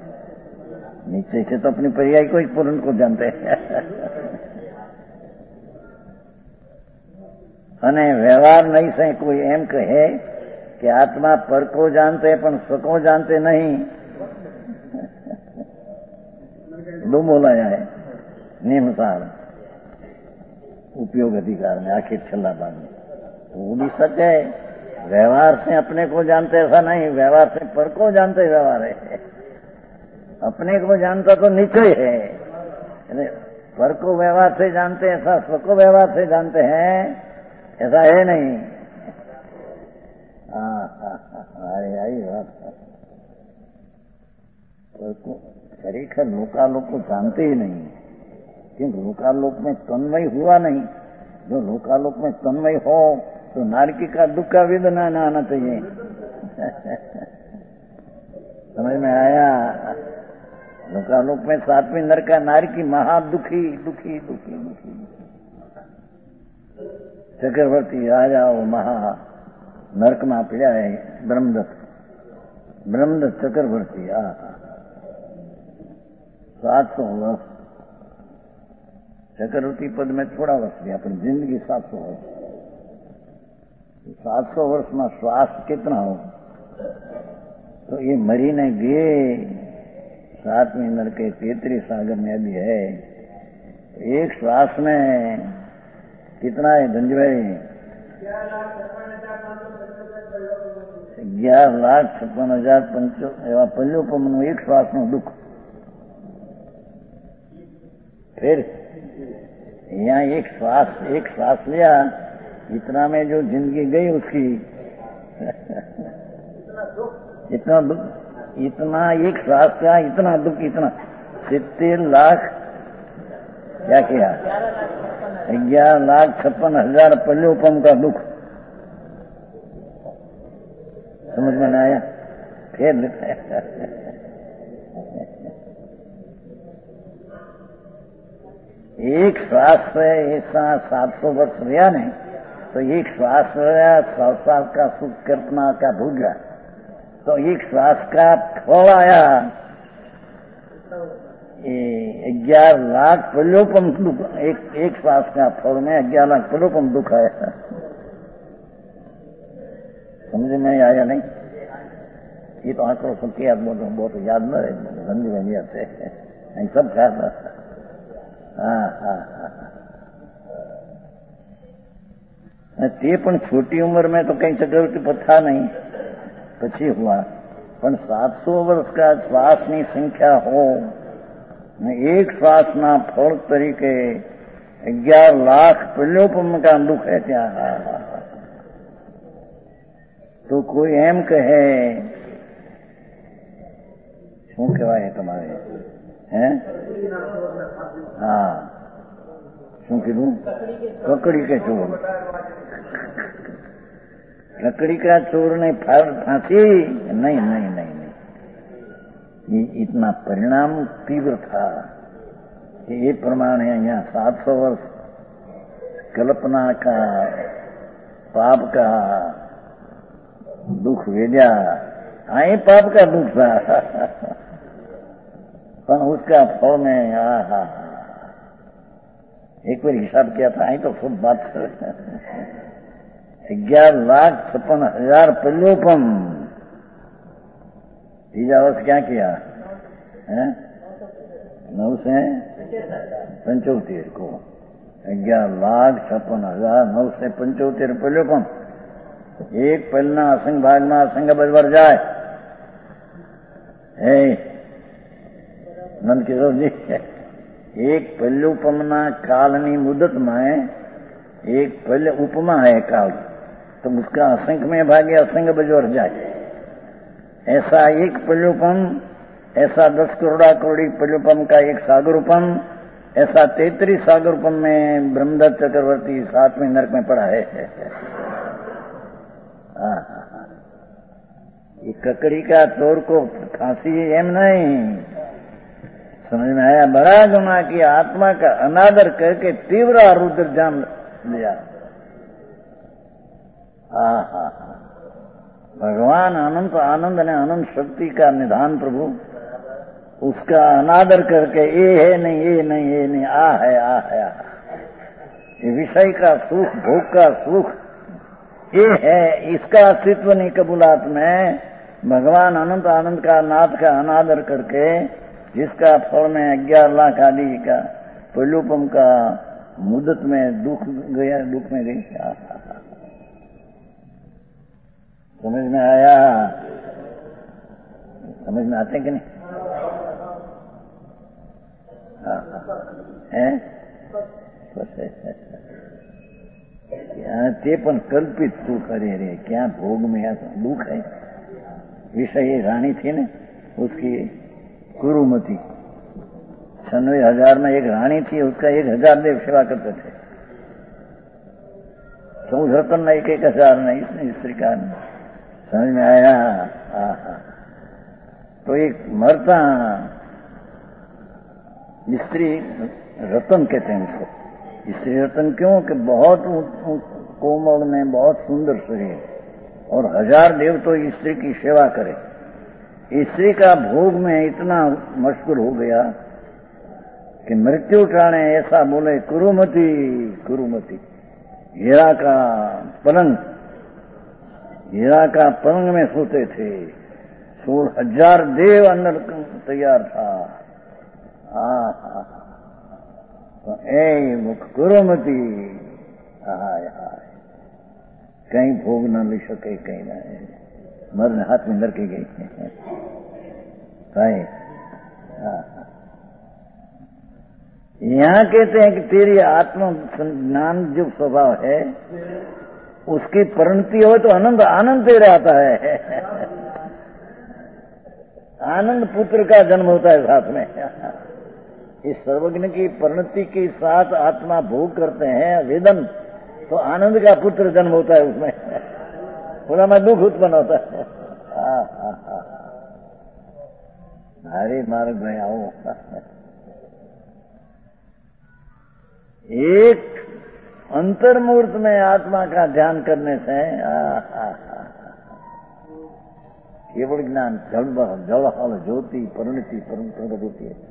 निश्चय से तो अपनी पर्याय को ही पूर्ण को जानते हैं। અને વ્યવહાર નહીં છે કોઈ એમ કહે કે આત્મા પરકો જાણતે પણ સ્વકો જાણતે નહીં, दो बोलाया है नियमसार उपयोग अधिकार में आखिर छल्ला बाद में, तो वो भी सच है। व्यवहार से अपने को जानते ऐसा नहीं, व्यवहार से पर को जानते व्यवहार है। अपने को जानता तो निश्चय है, पर को व्यवहार से जानते ऐसा स्व को व्यवहार से जानते हैं ऐसा है नहीं। हाँ हाँ अरे आई बात पर को खरेखर लोकालोक को जानते ही नहीं, क्योंकि लोकालोक में तन्मय हुआ नहीं। जो लोकालोक में तन्मय हो तो नारकी का दुख का वेदना न आना चाहिए। समझ में आया? लोकालोक में सातवीं नरक का नारकी महा दुखी दुखी दुखी दुखी चक्रवर्ती राजा वो महा नरक में पड़ा है ब्रह्मदत्त, ब्रह्मदत्त चक्रवर्ती। आ सात सौ वर्ष चक्रवर्ती पद में थोड़ा वर्ष गया, पर जिंदगी सात सौ वर्ष। सात सौ वर्ष में श्वास कितना हो, तो ये मरी ने गए सातवीं नरक के तेतरी सागर में अभी है। एक श्वास में कितना है धंजभाई? ग्यारह लाख छप्पन हजार पंचो एवं पल्योपम एक श्वास नो दुख। फिर यहाँ एक श्वास एक श्वास लिया, इतना में जो जिंदगी गई उसकी इतना दुख, इतना एक श्वास का इतना दुख, इतना सितर लाख क्या किया? ग्यारह लाख छप्पन हजार पल्योपम का दुख। समझ में आया? फिर एक श्वास से ऐसा सात सौ वर्ष रहा नहीं, तो एक श्वास रहा सौ साल का सुख कल्पना का भूल गया, तो एक श्वास का फल आया ग्यारह लाख पल्योपम दुख। एक एक श्वास का फल में ग्यारह लाख पल्योपम दुख आया। समझ में आया नहीं? ये तो आंकड़ों सबके याद बोल बहुत याद न रहे, धंधी बन जाते हैं सब ख्याल। हाँ हाँ हाँ ते पण छोटी उम्र में तो कहीं चक्रवर्ती पद था नहीं, पछी हुआ। पण सात सौ वर्ष का श्वास की संख्या हो, एक श्वास ना फल तरीके ग्यारह लाख पल्योपम का दुख है क्या? तो कोई एम कहे शू कहवाय तमारे हैं? हाँ शू कीधु? ककड़ी के चोर। लकड़ी का चोर ने फांसी नहीं नहीं नहीं नहीं, ये इतना परिणाम तीव्र था कि ये प्रमाण है। यहाँ सात सौ वर्ष कल्पना का पाप का दुख वेजा। हाँ ये पाप का दुख था पर उसका फल में आ हा एक बार हिसाब किया था, आई तो सब बात ग्यारह लाख छप्पन हजार पल्योपम। तीजा वर्ष क्या किया है? नौ से पंचोतेर को ग्यारह लाख छप्पन हजार नौ से पंचोतेर पल्योपम। एक पलना असंग भाग में असंग बजवर जाए। नंद किशोर जी, एक पल्योपमना कालनी मुदत में एक पल्य उपमा है काल, तो उसका असंख्य में भागे असंग बजवर जाए। ऐसा एक पल्योपम, ऐसा दस करोड़ा करोड़ी पल्योपम का एक सागरोपम, ऐसा तैतरीस सागरोपम में ब्रह्मदत्त चक्रवर्ती सातवें नरक में पड़ा है। ये ककड़ी का चोर को फांसी एम नहीं। समझ में आया? बड़ा गुना की आत्मा का अनादर करके तीव्र रुद्र जान लिया। हाँ हाँ भगवान अनंत आनंद ने अनंत शक्ति का निधान प्रभु, उसका अनादर करके ये है नहीं ये नहीं ये नहीं आ है आ है आ। ये विषय का सुख, भोग का सुख, ये है, इसका अस्तित्व नहीं कबूलात में भगवान अनंत आनंद का नाथ का अनादर करके जिसका फल में ग्यारह लाख आदि का प्रलोपम का मुद्दत में दुख गया, दुख में गई। समझ में आया? समझ में आते कि नहीं? है ते पण कल्पित सुख। अरे रे क्या भोग में दुख है। विषय रानी थी ने उसकी कुरुमती, छन्वे हजार में एक रानी थी, उसका एक हजार देव सेवा करते थे। चौदह रतन में एक एक हजार नहीं स्त्री का। समझ में आया? आहा। तो एक मरता स्त्री रतन कहते हैं उसको। स्त्री रतन क्यों? कि बहुत कोमल में बहुत सुंदर शरीर और हजार देव तो स्त्री की सेवा करे। स्त्री का भोग में इतना मशगूल हो गया कि मृत्यु टाणे ऐसा बोले, कुरुमती कुरुमती। हीरा का पलंग, हीरा का पलंग में सोते थे, सोलह हजार देव अंदर तैयार था। आ तो ए मुख कुरुमती, हाय हाय, कहीं भोग न ले सके, कहीं न मरण हाथ में लड़के गई। यहाँ कहते हैं कि तेरी आत्म ज्ञान जो स्वभाव है उसकी परिणति हो तो आनंद आनंद दे रहता है। आनंद पुत्र का जन्म होता है साथ में। इस सर्वज्ञ की परिणति के साथ आत्मा भोग करते हैं वेदन, तो आनंद का पुत्र जन्म होता है उसमें। पूरा में दुख उत्पन्न होता है। हरे मार्ग में आओ। एक अंतर्मूर्त में आत्मा का ध्यान करने से केवल ज्ञान जल जलहल ज्योति परिणति प्रकट होती है।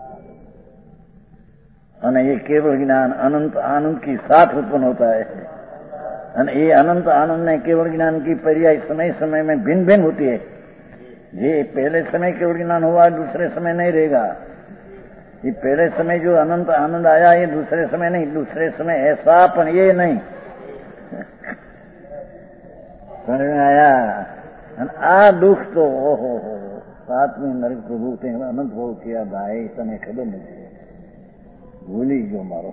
और ये केवल ज्ञान अनंत आनंद की साथ उत्पन्न होता है। और ये अनंत आनंद में केवल ज्ञान की पर्याय समय समय में भिन्न भिन्न होती है। ये पहले समय केवल ज्ञान हुआ, दूसरे समय नहीं रहेगा। ये पहले समय जो अनंत आनंद आया, ये दूसरे समय नहीं। दूसरे समय ऐसा पण ये नहीं। समझ में आया? आ दुख तो ओहो हो साथ में नरक प्रभु थे अनंत भोग किया भाई, तने खबर नहीं, भूली गयो मारो।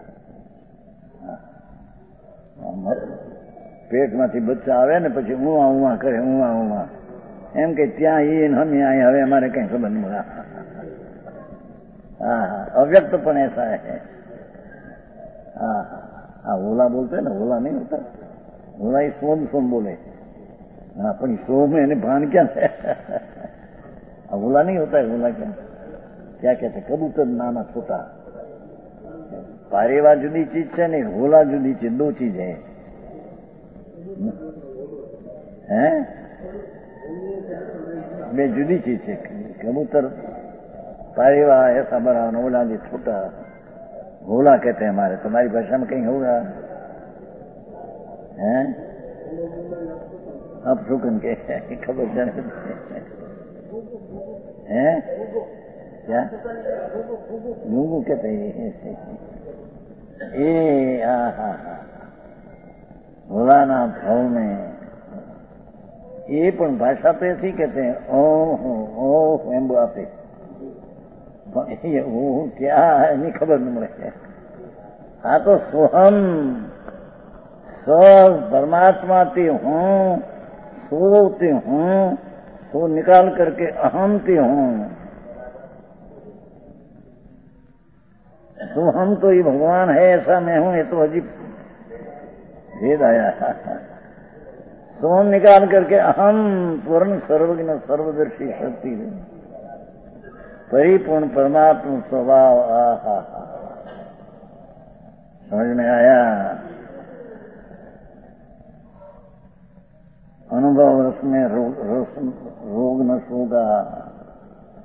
પેટમાંથી બચ્ચા આવે ને પછી ઉવા ઉવા કરે, ઉવા ઉવા એમ કે ત્યાં એ હમી આए, હવે हमारे कहीं खबर नहीं मिला। हाँ अव्यक्त पण ऐसा है। हाँ हाँ ओला बोलते हैं ना, ओला नहीं होता, ओला ही सोम सोम बोले। हाँ पण सोम है भान क्या है? ओला नहीं होता है। ओला क्या क्या कहते? कबूतर नाना छोटा। पारेवा जुदी चीज है नहीं, होला जुदी चीज, दो चीज है। हैं? बे जुदी चीज है। कबूतर पारेवा ऐसा बड़ा, होला जी छोटा, होला कहते हैं हमारे। तुम्हारी भाषा में कहीं होगा? हैं? अब सुकन के खबर जाने हैं क्या? गूंगू कहते हैं ए। हा हा हा भोलाना भाव में ये पण भाषा पे ऐसी कहते हैं। ओह ओह एम आपे ये वो क्या है नहीं खबर नहीं मुझे। हाँ तो सोहम स परमात्मा ते हूँ, सोते हूँ, सो निकाल करके अहम ते हूँ। तो हम तो ये भगवान है ऐसा मैं हूं, ये तो अजीब भेद आया। सोम निकाल करके अहम पूर्ण सर्वज्ञ सर्वदर्शी शक्ति परिपूर्ण परमात्मा स्वभाव। आहा समझ में आया? अनुभव रस में रोग रस रोग न होगा।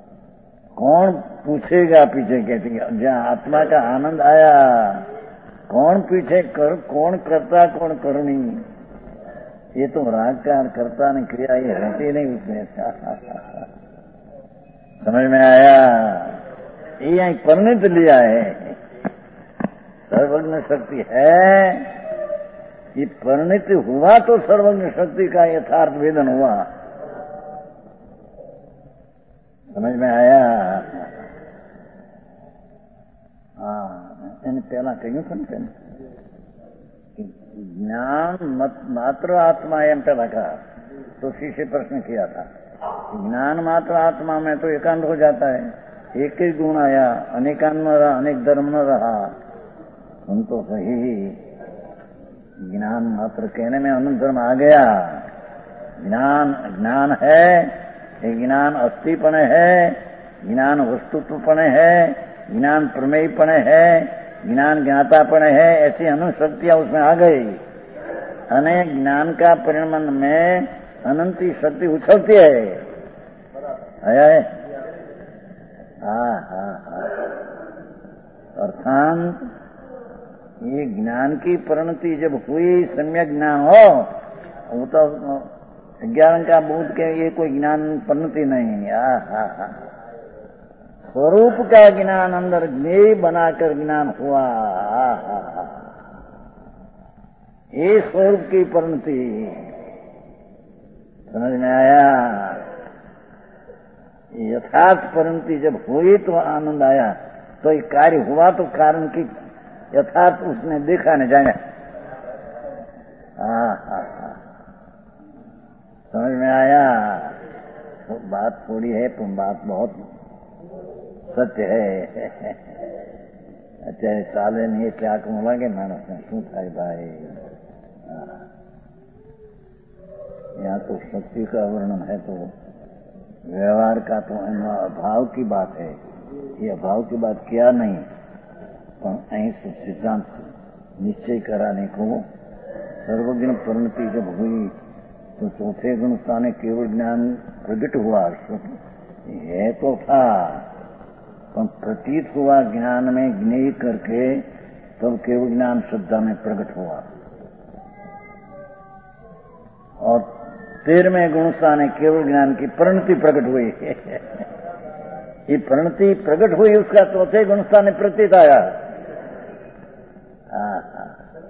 कौन पूछेगा पीछे? कहते जहाँ आत्मा का आनंद आया कौन पीछे कर, कौन करता कौन करनी, ये तो राग का करता नहीं, क्रिया ये रहती नहीं उसमें। समझ में आया? ये यही परिणित लिया है, सर्वज्ञ शक्ति है, ये परिणित हुआ तो सर्वज्ञ शक्ति का यथार्थ वेदन हुआ। समझ में आया? हाँ, એને પહેલા કહ્યું છે ને, ज्ञान मात्र आत्मा एम पेला कहा तो शिष्य प्रश्न किया था, ज्ञान मात्र आत्मा में तो एकांत हो जाता है, एक ही गुण आया, अनेकांत न रहा, अनेक धर्म न रहा। हम तो सही ज्ञान मात्र कहने में अनंत धर्म आ गया। ज्ञान ज्ञान है, ये ज्ञान अस्थिपण है, ज्ञान वस्तुत्वपण है, ज्ञान प्रमेयपण है, ज्ञान ज्ञातापण है, ऐसी अनंत शक्तियां उसमें आ गई। अनेक ज्ञान का परिणमन में अनंत शक्ति उछलती है। आया है? हाँ हाँ हाँ। अर्थात ये ज्ञान की परिणति जब हुई, सम्यक ज्ञान हो, वो तो ज्ञान का बोध के ये कोई ज्ञान परिणति नहीं। हाँ हाँ हाँ। स्वरूप का ज्ञान अंदर ज्ञेय बनाकर ज्ञान हुआ। ये स्वरूप की परिणति। समझ में आया? यथार्थ परिणति जब हुई तो आनंद आया, तो ये कार्य हुआ तो कारण की यथार्थ उसने देखा न जाए। हाँ हाँ हाँ। समझ में आया? तो बात थोड़ी है, तुम बात बहुत सत्य है। अच्छा चाले नहीं क्या कहूँ लगे मानस ने शू थाय भाई। यहाँ तो शक्ति का वर्णन है, तो व्यवहार का तो अभाव की बात है। ये अभाव की बात किया नहीं, पर अहीं सिद्धांत निश्चय कराने को सर्वज्ञ परिणति जब हुई तो चौथे गुण स्थाने केवल ज्ञान प्रकट हुआ। है तो था, पर प्रतीत हुआ ज्ञान में ज्ञेय करके, तब केवल ज्ञान श्रद्धा में प्रकट हुआ। और तेरहवें गुण स्थाने केवल ज्ञान की परिणति प्रकट हुई। ये परिणति प्रकट हुई, उसका चौथे गुण स्थाने प्रतीत आया। हाँ हाँ।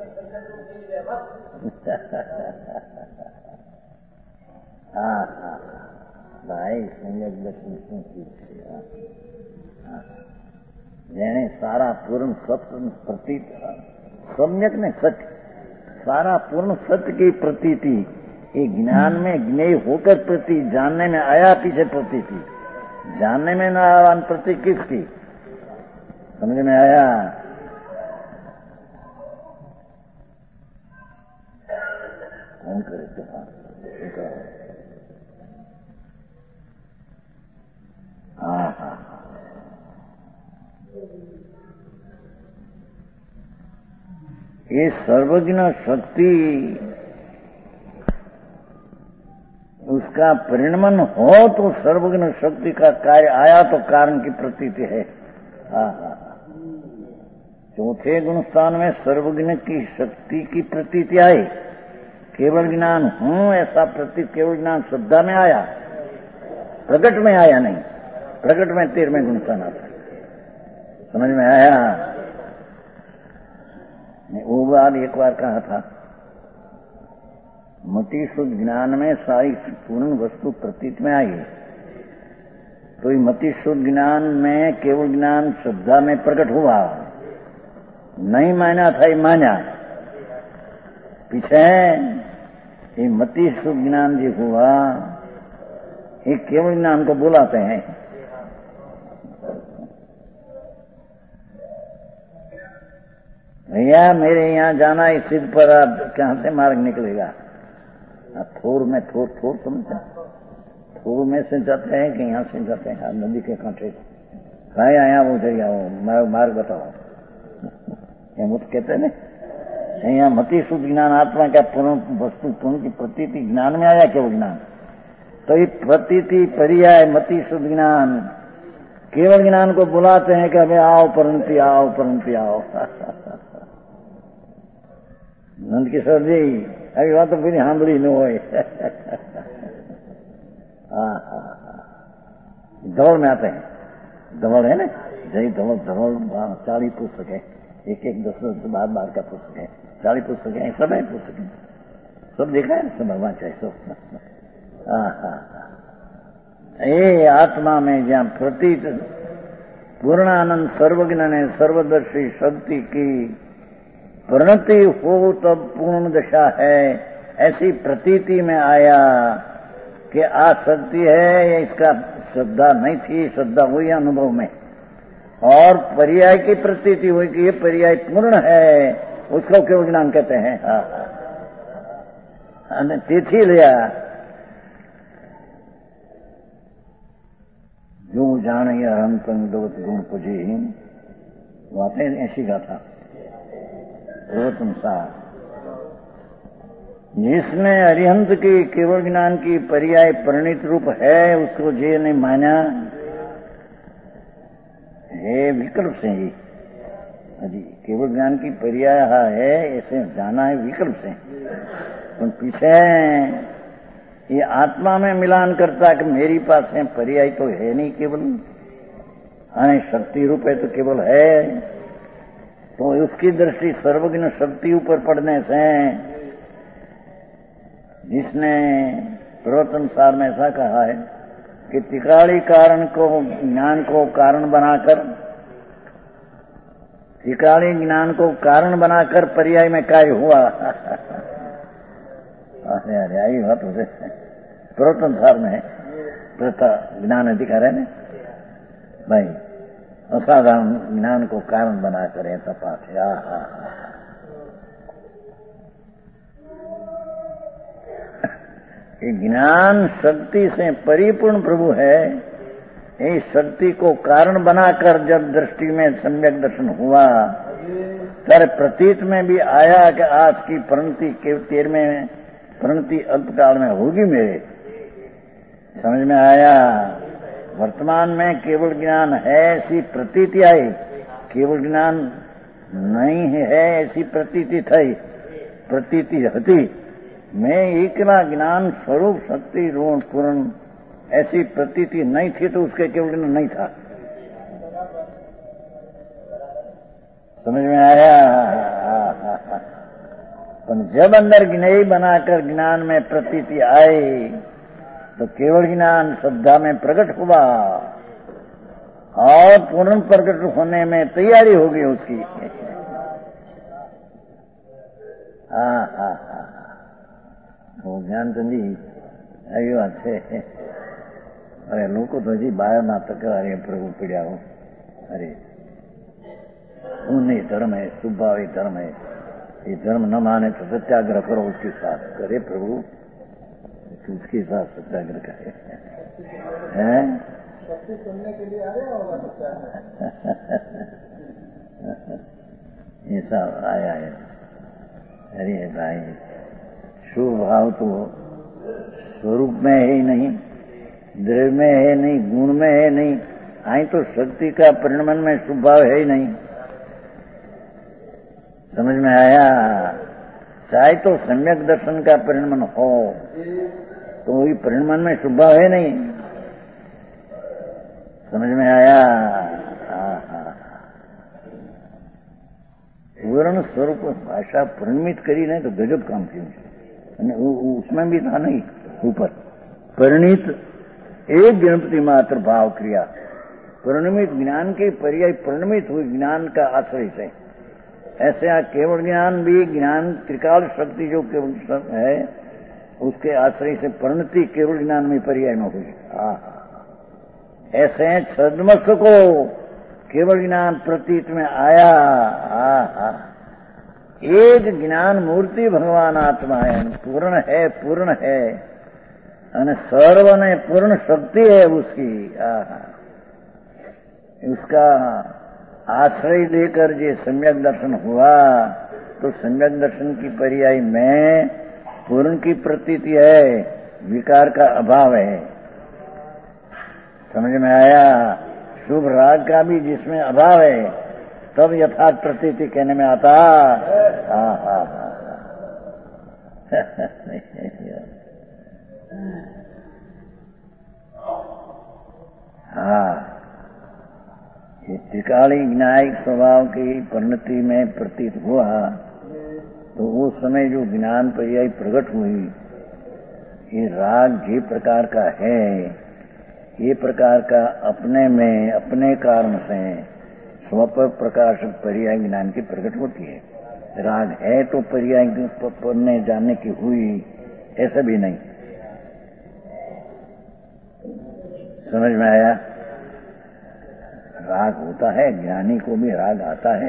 हाँ हाँ भाई संयोग दर्शन શું ચીજ છે? જેણે સારા પૂર્ણ સત્ય પ્રતીત, सम्यक ने सत्य, सारा पूर्ण सत्य की प्रतीति ये ज्ञान में ज्ञेय होकर प्रति जानने में आया, पीछे प्रतीति जानने में न आया, प्रति किसकी? समझ में आया? कौन करे तो? हाँ हाँ। ये सर्वज्ञ शक्ति उसका परिणमन हो तो सर्वज्ञ शक्ति का कार्य आया तो कारण की प्रतीति है। हाँ हाँ। चौथे गुण स्थान में सर्वज्ञ की शक्ति की प्रतीति आई। केवल ज्ञान हूं ऐसा प्रतीत केवल ज्ञान श्रद्धा में आया, प्रकट में आया नहीं। प्रकट में तेरहवें गुण स्थान आता। समझ में आया? वो बात एक बार कहा था, मति शुद्ध ज्ञान में सारी पूर्ण वस्तु प्रतीत में आई, तो ये मति शुद्ध ज्ञान में केवल ज्ञान श्रद्धा में प्रकट हुआ। नहीं माना था, ये माना पीछे। ये मति शुद्ध ज्ञान जो हुआ, ये केवल ज्ञान को बुलाते हैं। भैया मेरे यहाँ जाना, इस सिद्ध पर कहां से मार्ग निकलेगा? थोर में थोर थोर समझा, थोर में से जाते हैं कि यहाँ से जाते हैं नदी के कांठे? भाई आया वो जगह वो मार्ग बताओ। ये मुझ कहते न यहाँ मति शुद्ध ज्ञान आत्मा का पूर्ण वस्तु पूर्ण की प्रतीति ज्ञान में आया, केवल ज्ञान। तो ये प्रतीति पर्याय मति शुद्ध ज्ञान केवल ज्ञान को बुलाते हैं कि अबे आओ परंती आओ परंती आओ। नंद किशोर जी अभी वहां तो फिर हांबड़ी न हो धवल में आते हैं, धवल है ना, जय धवल धवल चालीस पुस्तक है, एक एक दस दस बार बार का पुस्तक है, चालीस पुस्तक है, सब है पुस्तक है, सब देखा है सब भगवान चाहे सब। हाँ हाँ ये आत्मा में जहाँ प्रतीत पूर्णानंद सर्वज्ञ ने सर्वदर्शी शक्ति की परिणति हो तब पूर्ण दशा है, ऐसी प्रतीति में आया कि आसक्ति है, इसका श्रद्धा नहीं थी, श्रद्धा हुई अनुभव में, और पर्याय की प्रतीति हुई कि ये पर्याय पूर्ण है, उसको केवल ज्ञान कहते हैं। हाँ हाँ तिथि लिया जो जाने हम पंगवत गुण पुजी वाते ऐसी गाथा सर्वोत्तम सा, जिसने अरिहंत की केवल ज्ञान की पर्याय परिणित रूप है उसको जे ने माना है विकल्प से ही। अजी केवल ज्ञान की पर्याय है ऐसे जाना है विकल्प से, तो पीछे ये आत्मा में मिलान करता कि मेरी पास है पर्याय तो है नहीं केवल, हाँ शक्ति रूप है तो केवल है, तो उसकी दृष्टि सर्वज्ञ शक्ति ऊपर पड़ने से जिसने प्रवचन सार में ऐसा कहा है कि तिकाड़ी कारण को ज्ञान को कारण बनाकर, तिकाड़ी ज्ञान को कारण बनाकर पर्याय में काय हुआ। अरे अरे आई बात उसे प्रवचन सार में प्रथा ज्ञान अधिकार है ना भाई, असाधारण ज्ञान को कारण बनाकर ऐसा पाठ है। हा ज्ञान शक्ति से परिपूर्ण प्रभु है, इस शक्ति को कारण बनाकर जब दृष्टि में सम्यक दर्शन हुआ तर प्रतीत में भी आया कि आज की परिणति के तेरहवें परिणति अल्पकाल में होगी मेरे, समझ में आया। वर्तमान में केवल ज्ञान है ऐसी प्रतीति आई, केवल ज्ञान नहीं है ऐसी प्रतीति थी, प्रतीति हती। मैं एकला ज्ञान स्वरूप शक्ति ऋण पूर्ण ऐसी प्रतीति नहीं थी तो उसके केवल ज्ञान नहीं था, समझ में आया। पर जब अंदर ज्ञेय बनाकर ज्ञान में प्रतीति आई तो केवल ज्ञान श्रद्धा में प्रकट हुआ और पूर्ण प्रकट होने में तैयारी होगी उसकी। हाँ हाँ हाँ वो ज्ञान तो जी आयु अच्छे अरे लोग तो जी बाहर ना तक अरे प्रभु पीड़ा हो, अरे उन्हें धर्म है, सुभावी धर्म है, ये धर्म न माने तो सत्याग्रह करो उसके साथ। करे प्रभु उसके साथ सत्याग्रह करे हैं शक्ति सुनने के लिए आ रहा होगा सत्याग्रह। ये सब आया है। अरे भाई शुभ भाव तो स्वरूप में है ही नहीं, द्रव्य में है नहीं, गुण में है नहीं, आई तो शक्ति का परिणमन में शुभ भाव है ही नहीं, समझ में आया। चाहे तो सम्यक दर्शन का परिणमन हो तो वही परिणमन में शुभ भाव है नहीं, समझ में आया। पूर्ण स्वरूप भाषा परिणमित करी नहीं तो गजब काम थी, उसमें भी था नहीं ऊपर परिणित एक गणपति मात्र भाव क्रिया परिणमित ज्ञान के पर्याय परिणमित हुई ज्ञान का आश्रय से। ऐसे केवल ज्ञान भी ज्ञान त्रिकाल शक्ति जो केवल है उसके आश्रय से परिणति केवल ज्ञान में पर्याय में हुई। ऐसे छद्मस को केवल ज्ञान प्रतीत में आया। आ, एक ज्ञान मूर्ति भगवान आत्मा है, पूर्ण है, पूर्ण है और सर्व ने पूर्ण शक्ति है उसकी। आ, उसका आश्रय लेकर जो सम्यक दर्शन हुआ तो सम्यक दर्शन की पर्याय में पूर्ण की प्रतीति है, विकार का अभाव है, समझ में आया। शुभ राग का भी जिसमें अभाव है तब यथार्थ प्रतीति कहने में आता। हाँ हाँ हाँ हाँ, ये त्रिकाली न्यायिक स्वभाव की परिणति में प्रतीत हुआ, तो उस समय जो ज्ञान पर्याय प्रकट हुई, ये राग ये प्रकार का है, ये प्रकार का अपने में अपने कारण से स्वपर प्रकाशक पर्याय ज्ञान की प्रकट होती है। राग है तो पर्याय पढ़ने जानने की हुई, ऐसा भी नहीं। समझ में आया? राग होता है, ज्ञानी को भी राग आता है।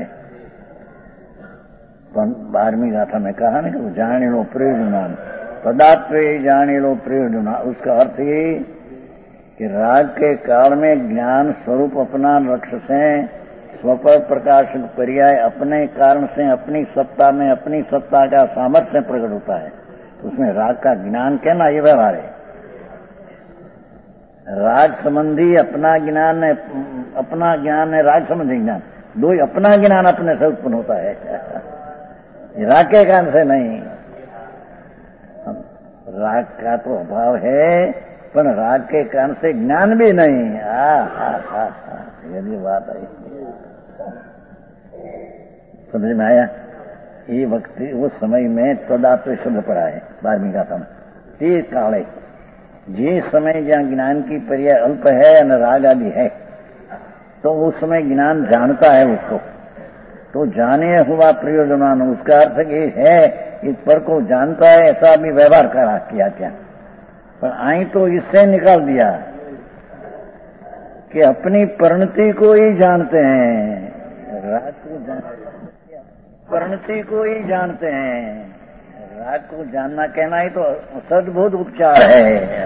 बारहवीं गाथा में कहा ना कि जाने लो प्रयोजन पदार्थ जाने लो प्रयोजन, उसका अर्थ ये कि राग के काल में ज्ञान स्वरूप अपना लक्ष्य से स्वपर प्रकाशक पर्याय अपने कारण से अपनी सत्ता में अपनी सत्ता का सामर्थ्य प्रकट होता है, उसमें राग का ज्ञान कहना ये व्यवहार है। राग संबंधी अपना ज्ञान है, अपना ज्ञान है, राग संबंधी ज्ञान, दो ही अपना ज्ञान अपने से उत्पन्न होता है, राग के कारण से नहीं। राग का तो अभाव है, पर राग के कारण से ज्ञान भी नहीं। हा हा हा हा, यही बात आई, समझ में आया? ये वक्त उस समय में तदात्व शब्द पड़ा है बारहवीं गाथा में। ये काले जिस समय जहाँ ज्ञान की पर्याय अल्प है न राग आदि है, तो उस समय ज्ञान जानता है उसको, तो जाने हुआ प्रयोजन, उसका अर्थ ये है इस पर को जानता है, ऐसा भी व्यवहार करा किया क्या, पर आई तो इससे निकाल दिया कि अपनी परिणति को ही जानते हैं, राग को जान परिणति को ही जानते हैं। राग को जानना कहना ही तो सद्बुद्ध उपचार है।